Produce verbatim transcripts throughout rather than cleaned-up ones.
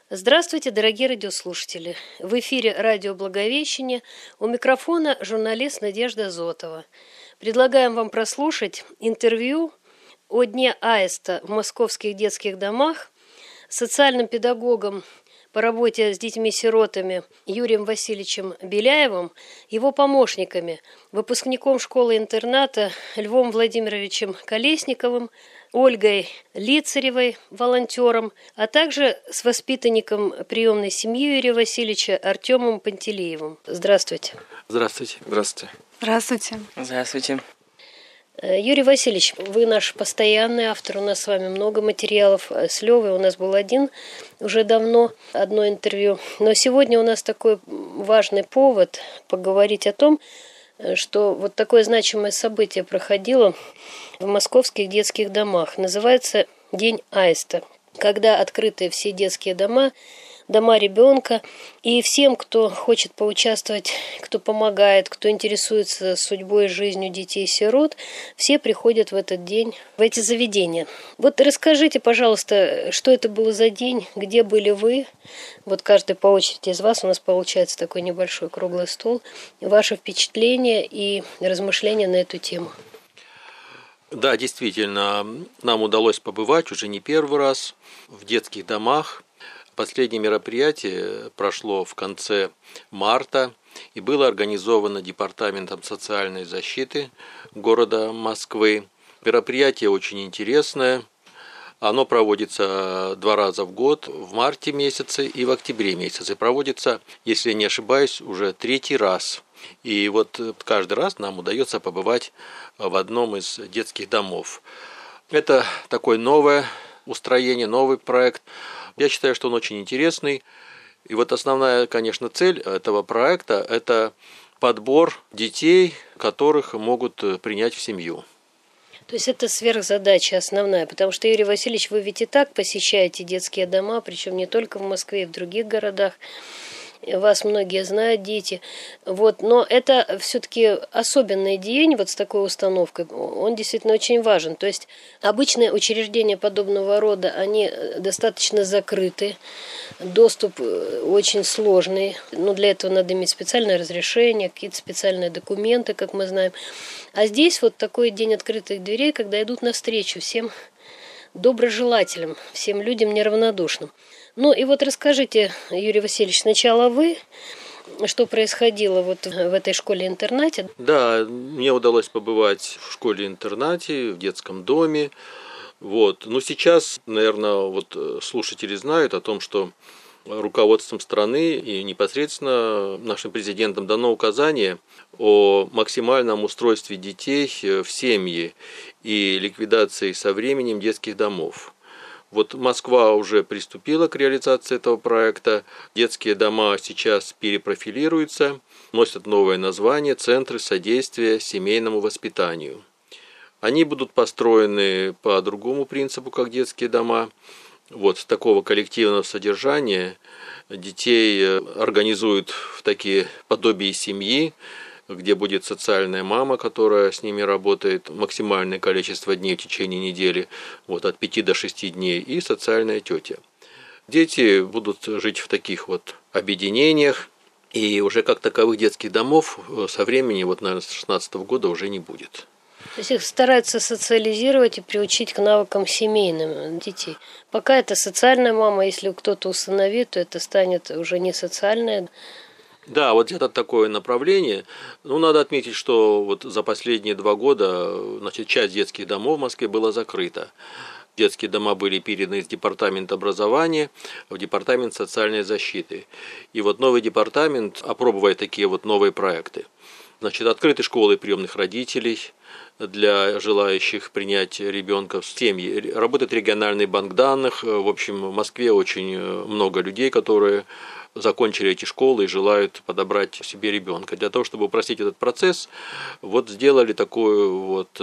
Здравствуйте, дорогие радиослушатели! В эфире радио «Благовещение», у микрофона журналист Надежда Зотова. Предлагаем вам прослушать интервью о Дне Аиста в московских детских домах с социальным педагогом по работе с детьми-сиротами Юрием Васильевичем Беляевым, его помощниками, выпускником школы-интерната Львом Владимировичем Колесниковым, Ольгой Лицаревой, волонтером, а также с воспитанником приемной семьи Юрия Васильевича Артемом Пантелеевым. Здравствуйте. Здравствуйте. Здравствуйте. Здравствуйте. Здравствуйте. Юрий Васильевич, вы наш постоянный автор, у нас с вами много материалов. С Левой у нас был один уже давно, одно интервью. Но сегодня у нас такой важный повод поговорить о том, что вот такое значимое событие проходило в московских детских домах. Называется День Аиста, когда открыты все детские дома, дома ребенка. И всем, кто хочет поучаствовать, кто помогает, кто интересуется судьбой и жизнью детей-сирот, все приходят в этот день в эти заведения. Вот расскажите, пожалуйста, что это был за день, где были вы? Вот каждый по очереди из вас, у нас получается такой небольшой круглый стол. Ваши впечатления и размышления на эту тему. Да, действительно, нам удалось побывать уже не первый раз в детских домах. Последнее мероприятие прошло в конце марта и было организовано Департаментом социальной защиты города Москвы. Мероприятие очень интересное. Оно проводится два раза в год, в марте месяце и в октябре месяце. Проводится, если не ошибаюсь, уже третий раз. И вот каждый раз нам удается побывать в одном из детских домов. Это такое новое устроение, новый проект. Я считаю, что он очень интересный. И вот основная, конечно, цель этого проекта – это подбор детей, которых могут принять в семью. То есть это сверхзадача основная, потому что, Юрий Васильевич, вы ведь и так посещаете детские дома, причем не только в Москве, и в других городах. Вас многие знают, дети. Вот. Но это все-таки особенный день вот с такой установкой. Он действительно очень важен. То есть обычные учреждения подобного рода, они достаточно закрыты. Доступ очень сложный. Но для этого надо иметь специальное разрешение, какие-то специальные документы, как мы знаем. А здесь вот такой день открытых дверей, когда идут навстречу всем доброжелателям, всем людям неравнодушным. Ну и вот расскажите, Юрий Васильевич, сначала вы, что происходило вот в этой школе-интернате? Да, мне удалось побывать в школе-интернате, в детском доме. Вот. Но сейчас, наверное, вот слушатели знают о том, что руководством страны и непосредственно нашим президентом дано указание о максимальном устройстве детей в семьи и ликвидации со временем детских домов. Вот Москва уже приступила к реализации этого проекта. Детские дома сейчас перепрофилируются, носят новое название «Центры содействия семейному воспитанию». Они будут построены по другому принципу, как детские дома. Вот такого коллективного содержания детей организуют в такие подобие семьи, где будет социальная мама, которая с ними работает максимальное количество дней в течение недели, вот от пяти до шести дней, и социальная тетя. Дети будут жить в таких вот объединениях, и уже как таковых детских домов со времени, вот, наверное, с две тысячи шестнадцатого года уже не будет. То есть их стараются социализировать и приучить к навыкам семейным детей. Пока это социальная мама, если кто-то усыновит, то это станет уже не социальная. Да, вот это такое направление. Ну, надо отметить, что вот за последние два года, значит, часть детских домов в Москве была закрыта. Детские дома были переданы из департамента образования в департамент социальной защиты. И вот новый департамент опробует такие вот новые проекты. Значит, открыты школы приемных родителей для желающих принять ребенка в семьи. Работает региональный банк данных. В общем, в Москве очень много людей, которые закончили эти школы и желают подобрать себе ребенка. Для того, чтобы упростить этот процесс, вот сделали такую вот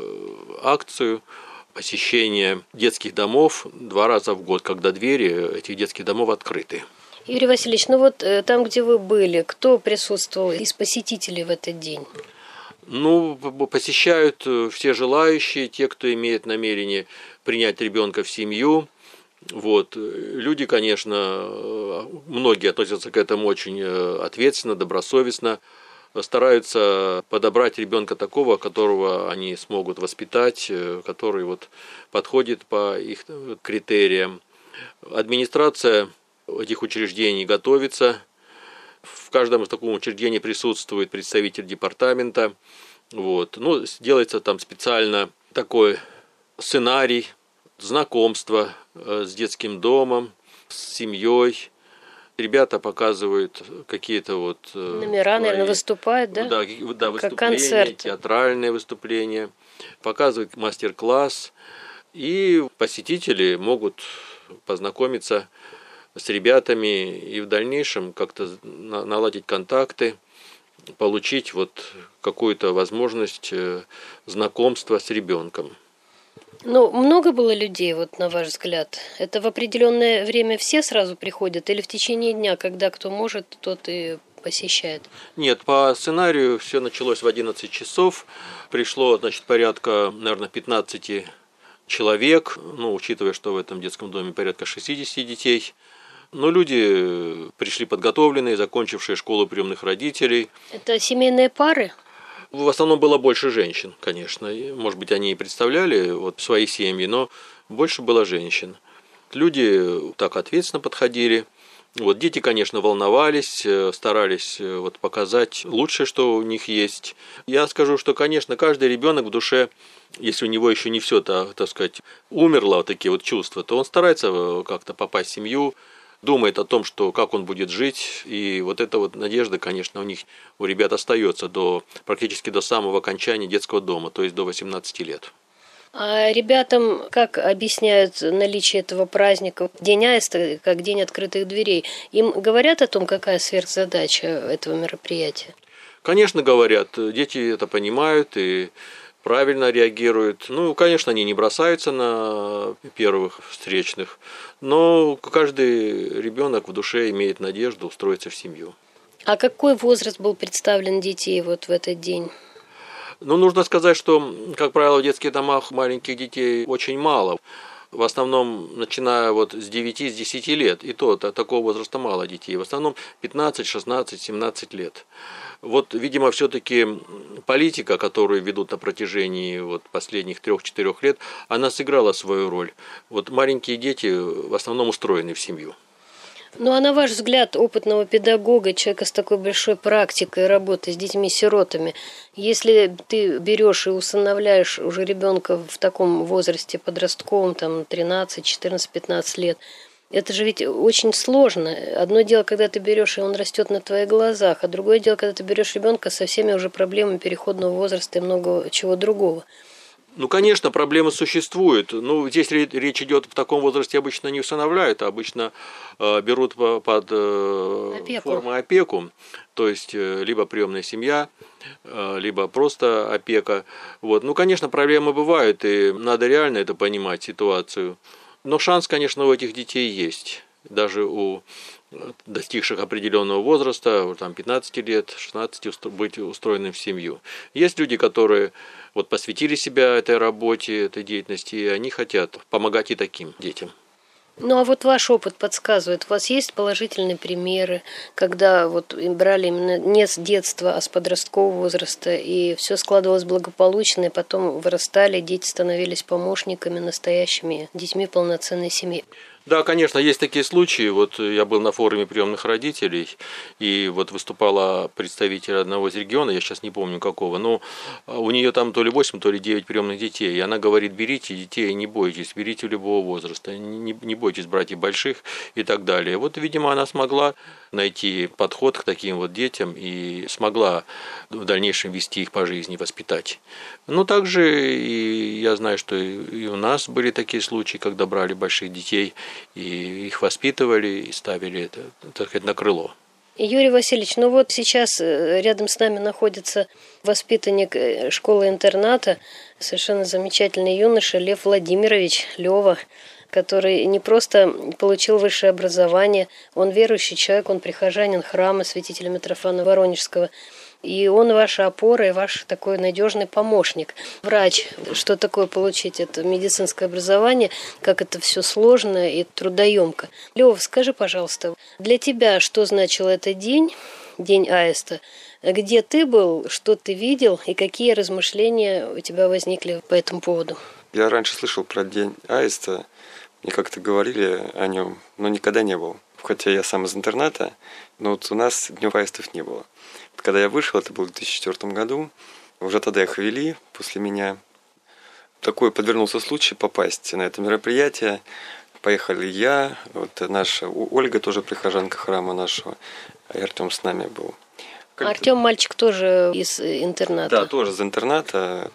акцию посещения детских домов два раза в год, когда двери этих детских домов открыты. Юрий Васильевич, ну вот там, где вы были, кто присутствовал из посетителей в этот день? Ну, посещают все желающие, те, кто имеет намерение принять ребенка в семью. Вот. Люди, конечно, многие относятся к этому очень ответственно, добросовестно, стараются подобрать ребенка такого, которого они смогут воспитать, который вот подходит по их критериям. Администрация этих учреждений готовится. В каждом из такого учреждения присутствует представитель департамента. Вот. Ну, делается там специально такой сценарий знакомства с детским домом, с семьей. Ребята показывают какие-то вот номера, свои, наверное, выступают, да? Да, да, как концерт, театральные выступления, показывают мастер-класс, и посетители могут познакомиться с ребятами и в дальнейшем как-то наладить контакты, получить вот какую-то возможность знакомства с ребенком. Ну, много было людей, вот на ваш взгляд? Это в определенное время все сразу приходят или в течение дня, когда кто может, тот и посещает? Нет, по сценарию все началось в одиннадцать часов. Пришло, значит, порядка, наверное, пятнадцать человек, ну, учитывая, что в этом детском доме порядка шестьдесят детей. Но люди пришли подготовленные, закончившие школу приемных родителей. Это семейные пары? В основном было больше женщин, конечно. Может быть, они и представляли вот свои семьи, но больше было женщин. Люди так ответственно подходили. Вот дети, конечно, волновались, старались вот показать лучшее, что у них есть. Я скажу, что, конечно, каждый ребенок в душе, если у него еще не все, так, так сказать, умерло, вот такие вот чувства, то он старается как-то попасть в семью, думает о том, что как он будет жить, и вот эта вот надежда, конечно, у них, у ребят остается до, практически до самого окончания детского дома, то есть до восемнадцати лет. А ребятам как объясняют наличие этого праздника, День Аиста, как День открытых дверей? Им говорят о том, какая сверхзадача этого мероприятия? Конечно, говорят. Дети это понимают и правильно реагируют. Ну, конечно, они не бросаются на первых встречных, но каждый ребенок в душе имеет надежду устроиться в семью. А какой возраст был представлен детей вот в этот день? Ну, нужно сказать, что, как правило, в детских домах маленьких детей очень мало. В основном, начиная вот с девяти-десяти лет, и то такого возраста мало детей. В основном пятнадцать, шестнадцать, семнадцать лет. Вот, видимо, все-таки политика, которую ведут на протяжении вот последних трех-четырех лет, она сыграла свою роль. Вот маленькие дети в основном устроены в семью. Ну, а на ваш взгляд, опытного педагога, человека с такой большой практикой работы с детьми-сиротами, если ты берешь и усыновляешь уже ребенка в таком возрасте подростковом, там тринадцать, четырнадцать, пятнадцать лет, это же ведь очень сложно. Одно дело, когда ты берешь, и он растет на твоих глазах, а другое дело, когда ты берешь ребенка со всеми уже проблемами переходного возраста и много чего другого. Ну, конечно, проблемы существуют. Ну, здесь речь идет, в таком возрасте обычно не усыновляют, а обычно э, берут под э, опеку. форму опеку. То есть, э, либо приемная семья, э, либо просто опека. Вот. Ну, конечно, проблемы бывают, и надо реально это понимать, ситуацию. Но шанс, конечно, у этих детей есть. Даже у достигших определенного возраста, там пятнадцати лет, шестнадцати, быть устроенным в семью. Есть люди, которые вот посвятили себя этой работе, этой деятельности, и они хотят помогать и таким детям. Ну, а вот ваш опыт подсказывает, у вас есть положительные примеры, когда вот брали именно не с детства, а с подросткового возраста, и все складывалось благополучно, и потом вырастали, дети становились помощниками, настоящими детьми полноценной семьи? Да, конечно, есть такие случаи. Вот я был на форуме приемных родителей, и вот выступала представитель одного из регионов, я сейчас не помню какого, но у нее там то ли восемь, то ли девять приемных детей. И она говорит: берите детей, не бойтесь, берите любого возраста, не, не бойтесь брать и больших и так далее. Вот, видимо, она смогла найти подход к таким вот детям и смогла в дальнейшем вести их по жизни, воспитать. Ну, также и я знаю, что и у нас были такие случаи, когда брали больших детей, и их воспитывали, и ставили это, так сказать, на крыло. Юрий Васильевич, ну вот сейчас рядом с нами находится воспитанник школы-интерната, совершенно замечательный юноша Лев Владимирович, Лева, который не просто получил высшее образование, он верующий человек, он прихожанин храма святителя Митрофана Воронежского. И он ваша опора и ваш такой надежный помощник. Врач, что такое получить это медицинское образование, как это все сложно и трудоемко. Лёв, скажи, пожалуйста, для тебя что значил этот день, День Аиста? Где ты был, что ты видел и какие размышления у тебя возникли по этому поводу? Я раньше слышал про День Аиста, мне как-то говорили о нем, но никогда не был. Хотя я сам из интерната, но вот у нас Днём Аистов не было. Когда я вышел, это было в две тысячи четвёртом году, уже тогда их вели после меня. Такой подвернулся случай попасть на это мероприятие. Поехали я, вот наша Ольга, тоже прихожанка храма нашего, и Артем с нами был. Артем мальчик тоже из интерната. Да, тоже из интерната.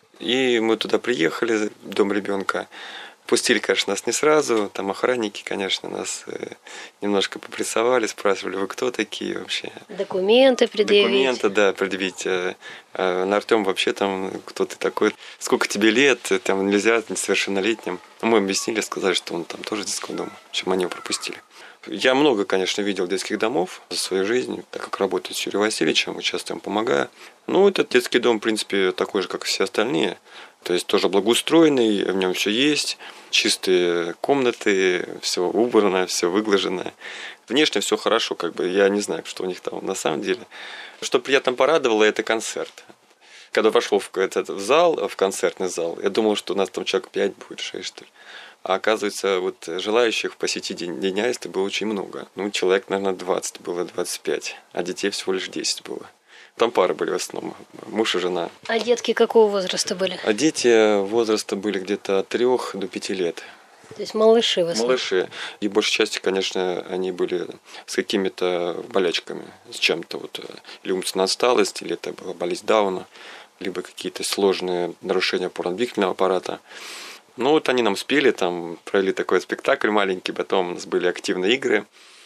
И мы туда приехали, в дом ребенка. Пустили, конечно, нас не сразу. Там охранники, конечно, нас немножко попрессовали, спрашивали, вы кто такие вообще? Документы предъявить. Документы, да, предъявить. На Артем вообще там, кто ты такой, сколько тебе лет, там нельзя несовершеннолетним. Мы объяснили, сказали, что он там тоже из детского дома, чем они его пропустили. Я много, конечно, видел детских домов за свою жизнь, так как работаю с Юрием Васильевичем, часто ему помогаю. Ну, этот детский дом, в принципе, такой же, как и все остальные. То есть тоже благоустроенный, в нем все есть, чистые комнаты, все убрано, все выглажено. Внешне все хорошо, как бы я не знаю, что у них там на самом деле. Что приятно порадовало, это концерт. Когда вошел в этот зал, в концертный зал, я думал, что у нас там человек пять будет, шесть, что ли. А оказывается, вот желающих посетить День, День Аиста было очень много. Ну, человек, наверное, двадцать было, двадцать пять, а детей всего лишь десять было. Там пары были в основном, муж и жена. А детки какого возраста были? А дети возраста были где-то от трех до пяти лет. То есть малыши в основном? Малыши. И большей части, конечно, они были с какими-то болячками, с чем-то. Вот, или умственная отсталость, или это была болезнь Дауна, либо какие-то сложные нарушения опорно-двигательного аппарата. Ну вот они нам спели, там провели такой спектакль маленький, потом у нас были активные игры.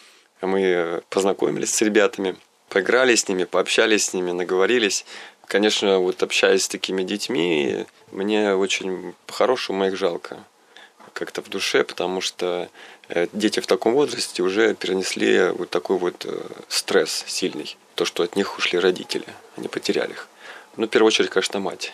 Мы познакомились с ребятами, поиграли с ними, пообщались с ними, наговорились. Конечно, вот общаясь с такими детьми, мне очень по-хорошему их жалко. Как-то в душе, потому что дети в таком возрасте уже перенесли вот такой вот стресс сильный. То, что от них ушли родители, они потеряли их. Ну, в первую очередь, конечно, мать.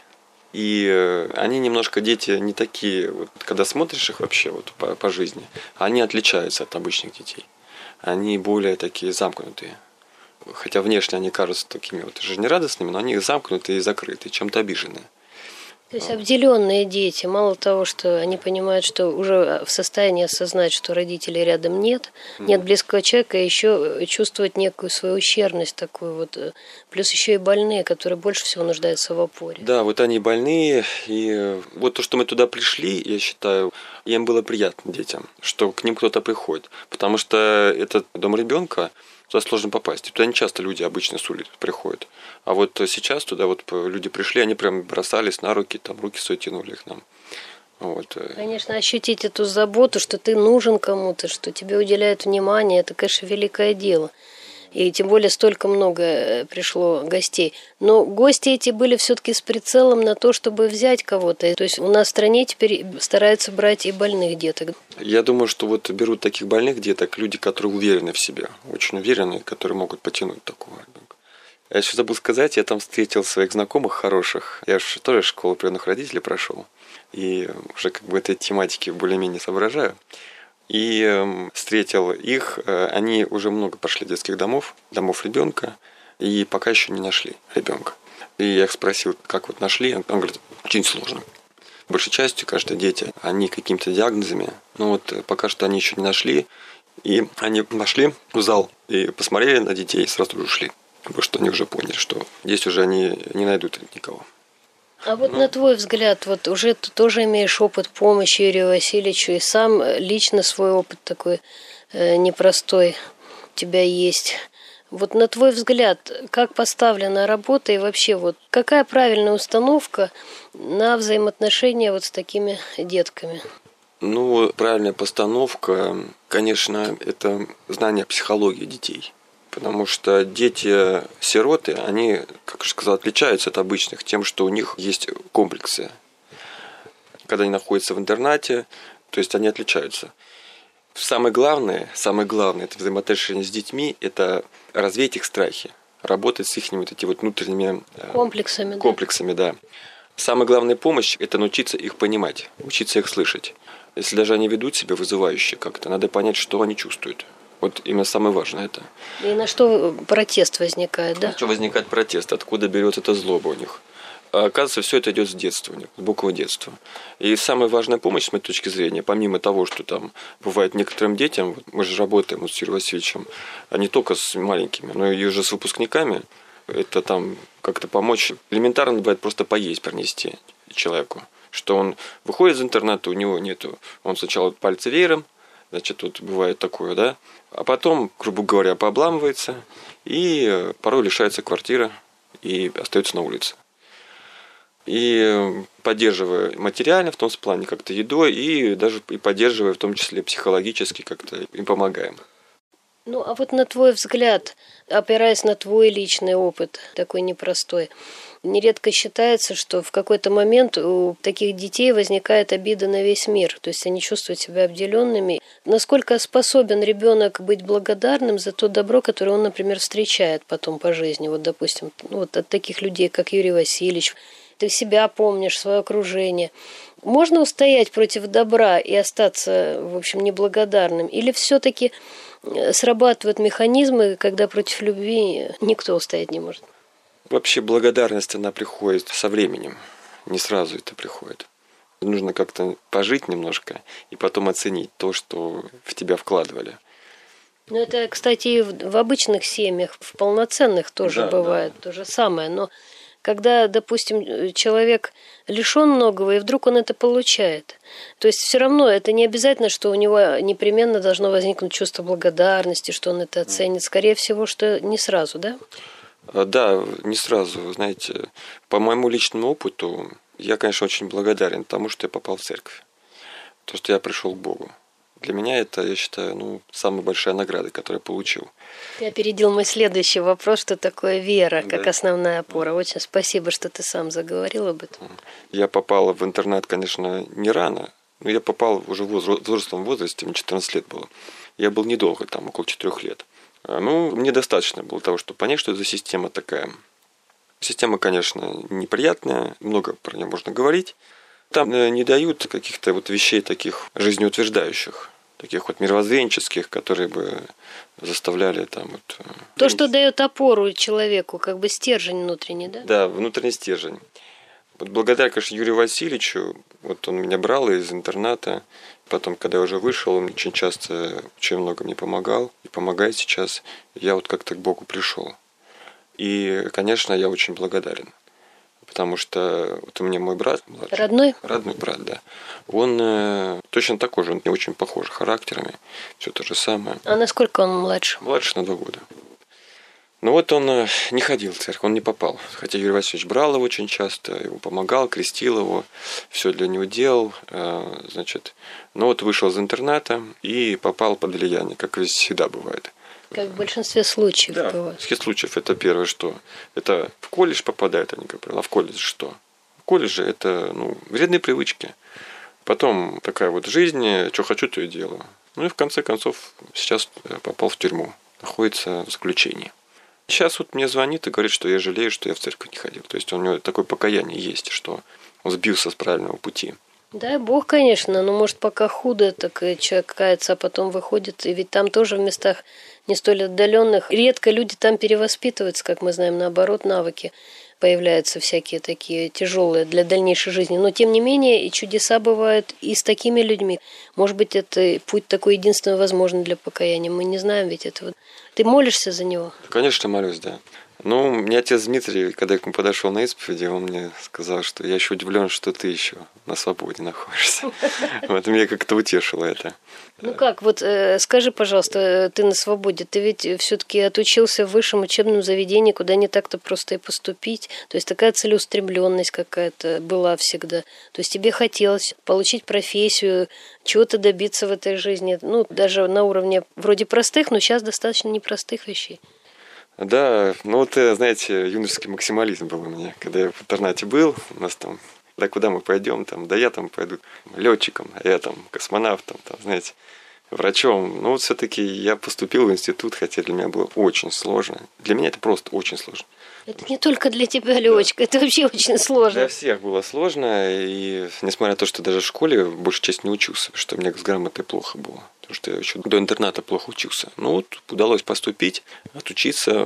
И они немножко, дети, не такие, вот, когда смотришь их вообще вот, по, по жизни, они отличаются от обычных детей. Они более такие замкнутые. Хотя внешне они кажутся такими вот жизнерадостными, но они замкнутые и закрытые, чем-то обиженные. То есть обделенные дети, мало того, что они понимают, что уже в состоянии осознать, что родителей рядом нет, нет близкого человека, еще чувствуют некую свою ущербность такую вот, плюс еще и больные, которые больше всего нуждаются в опоре. Да, вот они больные, и вот то, что мы туда пришли, я считаю, им было приятно детям, что к ним кто-то приходит, потому что этот дом ребенка, туда сложно попасть. Туда не часто люди обычно с улицы приходят. А вот сейчас туда вот люди пришли, они прям бросались на руки, там руки свои тянули к нам. Вот. Конечно, ощутить эту заботу, что ты нужен кому-то, что тебе уделяют внимание, это, конечно, великое дело. И тем более столько много пришло гостей. Но гости эти были все-таки с прицелом на то, чтобы взять кого-то. То есть у нас в стране теперь стараются брать и больных деток. Я думаю, что вот берут таких больных деток люди, которые уверены в себе, очень уверенные, которые могут потянуть такого ребенка. Я еще забыл сказать, я там встретил своих знакомых хороших. Я же тоже школу приемных родителей прошел. И уже как бы этой тематики более-менее соображаю. И встретил их, они уже много прошли детских домов, домов ребенка, и пока еще не нашли ребенка. И я их спросил, как вот нашли, он говорит, очень сложно. Большей частью, кажется, дети, они какими-то диагнозами, но вот пока что они еще не нашли, и они нашли в зал и посмотрели на детей и сразу же ушли, потому что они уже поняли, что здесь уже они не найдут никого. А вот ну, на твой взгляд, вот уже ты тоже имеешь опыт помощи Юрию Васильевичу, и сам лично свой опыт такой э, непростой у тебя есть. Вот на твой взгляд, как поставлена работа и вообще вот какая правильная установка на взаимоотношения вот с такими детками? Ну, правильная постановка, конечно, это знание психологии детей. Потому что дети-сироты, они, как я сказал, отличаются от обычных тем, что у них есть комплексы. Когда они находятся в интернате, то есть они отличаются. Самое главное, самое главное, это взаимоотношения с детьми, это развеять их страхи. работать с их вот эти вот внутренними комплексами. комплексами, да. да. Самая главная помощь – это научиться их понимать, учиться их слышать. Если даже они ведут себя вызывающе как-то, надо понять, что они чувствуют. Вот именно самое важное это. И на что протест возникает, да? На что возникает протест, откуда берется эта злоба у них. А оказывается, все это идет с детства у них, с буквы детства. И самая важная помощь, с моей точки зрения, помимо того, что там бывает некоторым детям, мы же работаем вот с Юрием Васильевичем, а не только с маленькими, но и уже с выпускниками, это там как-то помочь. Элементарно бывает просто поесть принести человеку. Что он выходит из интерната, у него нету, он сначала пальцы веером, значит, тут бывает такое, да, а потом, грубо говоря, пообламывается и порой лишается квартиры и остается на улице. И поддерживая материально в том плане, как-то едой, и даже и поддерживая в том числе психологически, как-то им помогаем. Ну, а вот на твой взгляд, опираясь на твой личный опыт, такой непростой, нередко считается, что в какой-то момент у таких детей возникает обида на весь мир, то есть они чувствуют себя обделенными. Насколько способен ребенок быть благодарным за то добро, которое он, например, встречает потом по жизни? Вот, допустим, вот от таких людей, как Юрий Васильевич, ты себя помнишь, свое окружение. Можно устоять против добра и остаться, в общем, неблагодарным? Или все-таки срабатывают механизмы, когда против любви никто устоять не может? Вообще благодарность, она приходит со временем. Не сразу это приходит. Нужно как-то пожить немножко и потом оценить то, что в тебя вкладывали. Ну, это, кстати, и в обычных семьях, в полноценных тоже да, бывает да. то же самое. Но когда, допустим, человек лишен многого, и вдруг он это получает. То есть все равно это не обязательно, что у него непременно должно возникнуть чувство благодарности, что он это оценит. Скорее всего, что не сразу, да? Да, не сразу. Знаете, по моему личному опыту, я, конечно, очень благодарен тому, что я попал в церковь. То, что я пришел к Богу. Для меня это, я считаю, ну, самая большая награда, которую я получил. Ты опередил мой следующий вопрос, что такое вера, как да. основная опора. Очень спасибо, что ты сам заговорил об этом. Я попал в интернат, конечно, не рано, но я попал уже в взрослом возрасте, мне четырнадцать лет было. Я был недолго, там, около четырех лет. Ну, мне достаточно было того, чтобы понять, что это за система такая. Система, конечно, неприятная, много про нее можно говорить. Там не дают каких-то вот вещей таких жизнеутверждающих, таких вот мировоззренческих, которые бы заставляли там вот... То, что дает опору человеку, как бы стержень внутренний, да? Да, внутренний стержень. Вот благодаря, конечно, Юрию Васильевичу, вот он меня брал из интерната, потом, когда я уже вышел, он очень часто, очень много мне помогал и помогает сейчас. Я вот как-то к Богу пришел. И, конечно, я очень благодарен. Потому что вот у меня мой брат младший, родной? Родной брат, да. Он э, точно такой же, он не очень похож характерами, все то же самое. А насколько он младше? Младше на два года. Ну вот он э, не ходил в церковь, он не попал. Хотя Юрий Васильевич брал его очень часто, ему помогал, крестил его, все для него делал, э, значит. Но вот вышел из интерната и попал под влияние, как всегда бывает. Как в большинстве случаев да, бывает. В большинстве случаев это первое, что это в колледж попадают они, как правило. А в колледж что? В колледже это ну, вредные привычки. Потом такая вот жизнь, что хочу, то и делаю. Ну и в конце концов сейчас попал в тюрьму, находится в заключении. Сейчас вот мне звонит и говорит, что я жалею, что я в церковь не ходил. То есть у него такое покаяние есть, что он сбился с правильного пути. Дай Бог, конечно, но может пока худо, так и человек кается, а потом выходит, и ведь там тоже в местах не столь отдаленных редко люди там перевоспитываются, как мы знаем, наоборот, навыки появляются всякие такие тяжелые для дальнейшей жизни. Но тем не менее и чудеса бывают и с такими людьми. Может быть, это путь такой единственно возможный для покаяния. Мы не знаем ведь этого. Ты молишься за него? Конечно, молюсь, да. Ну, мне отец Дмитрий, когда я к нему подошел на исповеди, он мне сказал, что я еще удивлен, что ты еще на свободе находишься. Вот меня как-то утешило это. Ну как, вот э, скажи, пожалуйста, ты на свободе, ты ведь все-таки отучился в высшем учебном заведении, куда не так-то просто и поступить. То есть такая целеустремленность какая-то была всегда. То есть тебе хотелось получить профессию, чего-то добиться в этой жизни. Ну, даже на уровне вроде простых, но сейчас достаточно непростых вещей. Да, ну вот, знаете, юношеский максимализм был у меня, когда я в интернате был, у нас там, да куда мы пойдем, там, да я там пойду летчиком, а я там космонавтом, там, знаете, врачом. Но вот все-таки я поступил в институт, хотя для меня было очень сложно. Для меня это просто очень сложно. Это не только для тебя, Лёвочка, да. Это вообще очень сложно. Для всех было сложно, и несмотря на то, что даже в школе большую часть не учился, потому что у меня с грамотой плохо было, потому что я еще до интерната плохо учился. Но вот удалось поступить, отучиться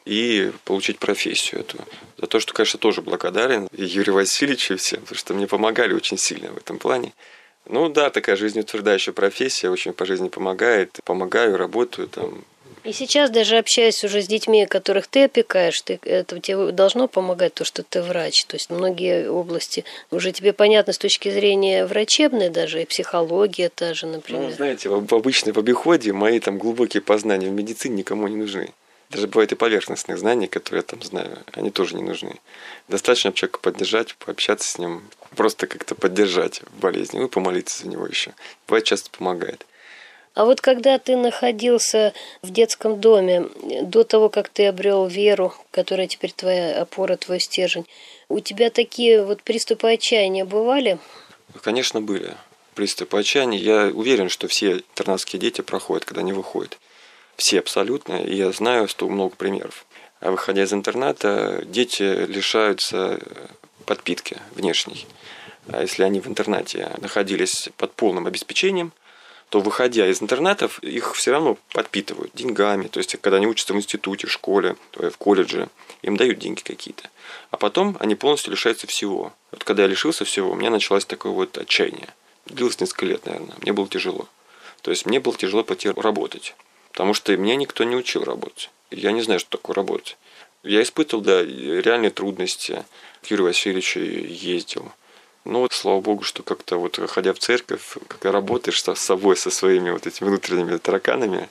и получить профессию эту. За то, что, конечно, тоже благодарен и Юрию Васильевичу и всем, потому что мне помогали очень сильно в этом плане. Ну да, такая жизнеутверждающая профессия, очень по жизни помогает. Помогаю, работаю там. И сейчас, даже общаясь уже с детьми, которых ты опекаешь, ты, это тебе должно помогать то, что ты врач. То есть многие области уже тебе понятны с точки зрения врачебной даже, и психология та же, например. Ну, знаете, в, в обычной в обиходе мои там глубокие познания в медицине никому не нужны. Даже бывают и поверхностные знания, которые я там знаю, они тоже не нужны. Достаточно человека поддержать, пообщаться с ним, просто как-то поддержать в болезни, ну и помолиться за него еще. Бывает, часто помогает. А вот когда ты находился в детском доме, до того, как ты обрел веру, которая теперь твоя опора, твой стержень, у тебя такие вот приступы отчаяния бывали? Конечно, были приступы отчаяния. Я уверен, что все интернатские дети проходят, когда они выходят. Все абсолютно, и я знаю, что много примеров. А выходя из интерната, дети лишаются подпитки внешней. А если они в интернате находились под полным обеспечением, то, выходя из интернатов, их все равно подпитывают деньгами. То есть, когда они учатся в институте, в школе, в колледже, им дают деньги какие-то. А потом они полностью лишаются всего. Вот когда я лишился всего, у меня началось такое вот отчаяние. Длилось несколько лет, наверное. Мне было тяжело. То есть, мне было тяжело пойти работать. Потому что меня никто не учил работать. Я не знаю, что такое работать. Я испытывал, да, реальные трудности. К Юрию Васильевичу ездил. Ну вот, слава богу, что как-то вот, ходя в церковь, когда работаешь с собой, со своими вот этими внутренними тараканами,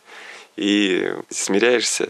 и смиряешься,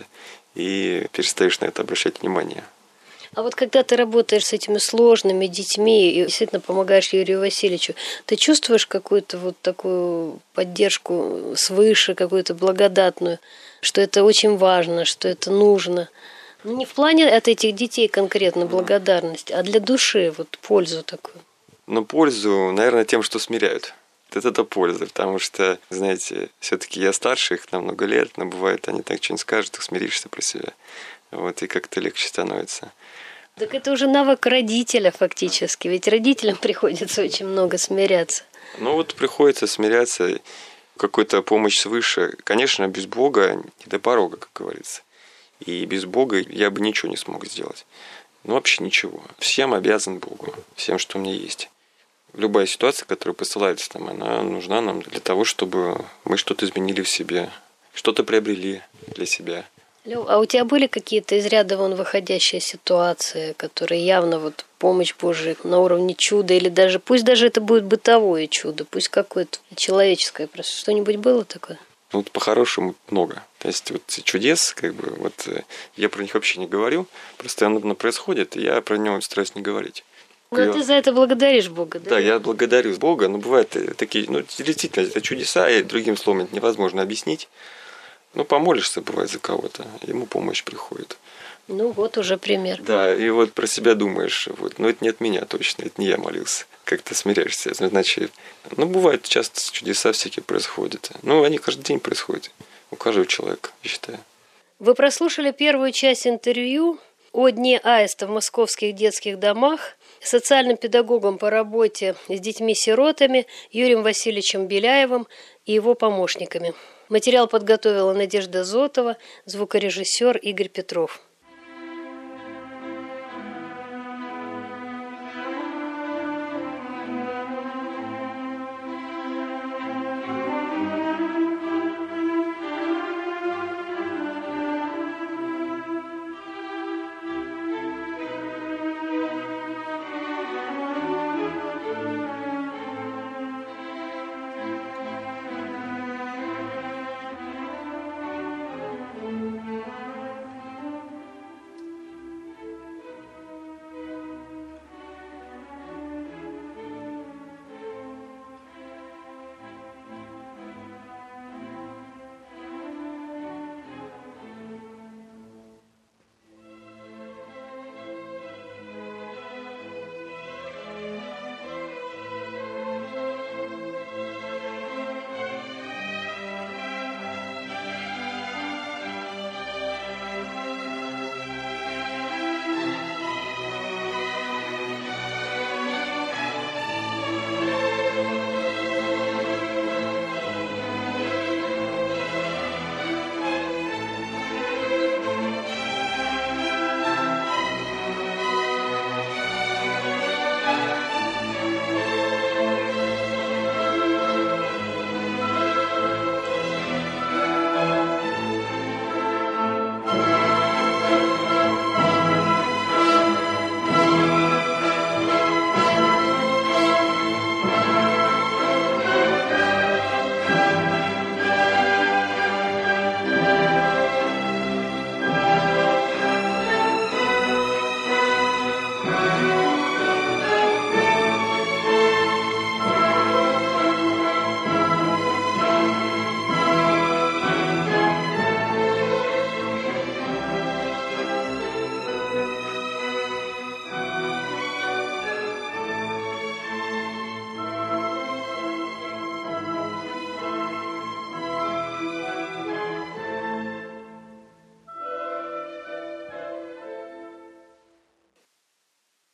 и перестаешь на это обращать внимание. А вот когда ты работаешь с этими сложными детьми и действительно помогаешь Юрию Васильевичу, ты чувствуешь какую-то вот такую поддержку свыше, какую-то благодатную, что это очень важно, что это нужно? Не в плане от этих детей конкретно благодарность, а для души вот пользу такую. Но пользу, наверное, тем, что смиряют. Вот это польза, потому что, знаете, все-таки я старше их на много лет, но бывает, они так что-нибудь скажут, ты смиришься про себя. Вот, и как-то легче становится. Так это уже навык родителя фактически, ведь родителям приходится очень много смиряться. Ну вот приходится смиряться, какой-то помощь свыше. Конечно, без Бога не до порога, как говорится. И без Бога я бы ничего не смог сделать. Ну вообще ничего. Всем обязан Богу, всем, что у меня есть. Любая ситуация, которая посылается там, она нужна нам для того, чтобы мы что-то изменили в себе, что-то приобрели для себя. Лёв, а у тебя были какие-то из ряда вон выходящие ситуации, которые явно вот помощь Божия на уровне чуда, или даже, пусть даже это будет бытовое чудо, пусть какое-то человеческое, просто что-нибудь было такое? Ну, вот по-хорошему много. То есть вот чудес, как бы, вот я про них вообще не говорю, просто оно происходит, и я про него стараюсь не говорить. Ну, я... ты за это благодаришь Бога, да? Да, я благодарю Бога, но бывают такие, ну, действительно, это чудеса, и другим словом это невозможно объяснить. Ну, помолишься, бывает, за кого-то, ему помощь приходит. Ну, вот уже пример. Да, и вот про себя думаешь, вот, ну, это не от меня точно, это не я молился. Как-то смиряешься, значит, ну, бывает, часто чудеса всякие происходят. Ну, они каждый день происходят, у каждого человека, я считаю. Вы прослушали первую часть интервью о Дне Аиста в московских детских домах с социальным педагогом по работе с детьми-сиротами Юрием Васильевичем Беляевым и его помощниками. Материал подготовила Надежда Зотова, звукорежиссер Игорь Петров.